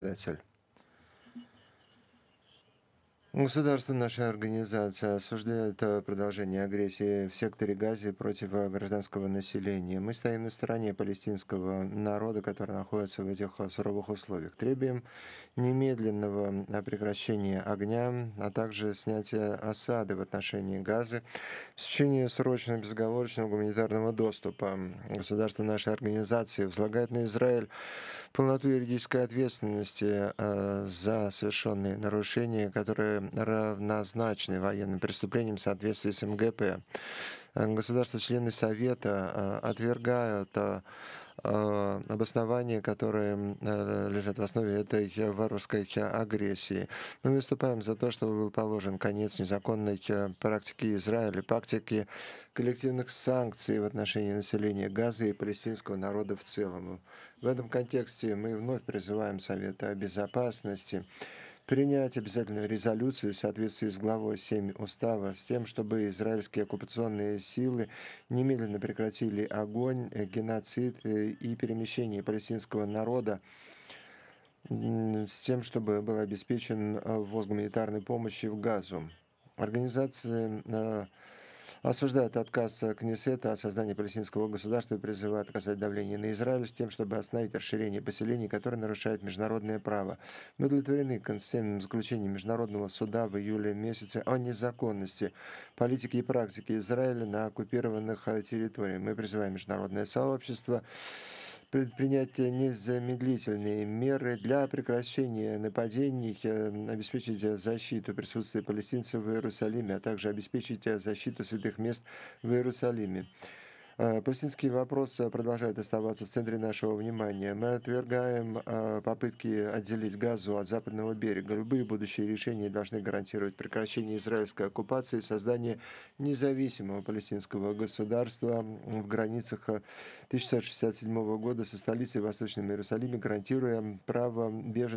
Председатель. Государство, наша организация осуждает продолжение агрессии в секторе Газе против гражданского населения. Мы стоим на стороне палестинского народа, который находится в этих суровых условиях. Требуем немедленного прекращения огня, а также снятия осады в отношении Газы, обеспечения срочного безоговорочного гуманитарного доступа. Государство нашей организации возлагает на Израиль полноту юридической ответственности за совершенные нарушения, которые равнозначны военным преступлениям в соответствии с МГП. Государства-члены Совета отвергают обоснования, которые лежат в основе этой варварской агрессии. Мы выступаем за то, чтобы был положен конец незаконной практике Израиля, практике коллективных санкций в отношении населения Газа и палестинского народа в целом. В этом контексте мы вновь призываем Совета Безопасности принять обязательную резолюцию в соответствии с главой 7 Устава с тем, чтобы израильские оккупационные силы немедленно прекратили огонь, геноцид и перемещение палестинского народа с тем, чтобы был обеспечен ввоз гуманитарной помощи в Газу. Организация осуждает отказ Кнессета о создании палестинского государства и призывает оказать давление на Израиль с тем, чтобы остановить расширение поселений, которые нарушают международное право. Мы удовлетворены конституционным заключением Международного суда в июле месяце о незаконности политики и практики Израиля на оккупированных территориях. Мы призываем международное сообщество предпринять незамедлительные меры для прекращения нападений, обеспечить защиту присутствия палестинцев в Иерусалиме, а также обеспечить защиту святых мест в Иерусалиме. Палестинский вопрос продолжает оставаться в центре нашего внимания. Мы отвергаем попытки отделить Газу от западного берега. Любые будущие решения должны гарантировать прекращение израильской оккупации и создание независимого палестинского государства в границах 1967 года со столицей в Восточном Иерусалиме, гарантируя право беженцев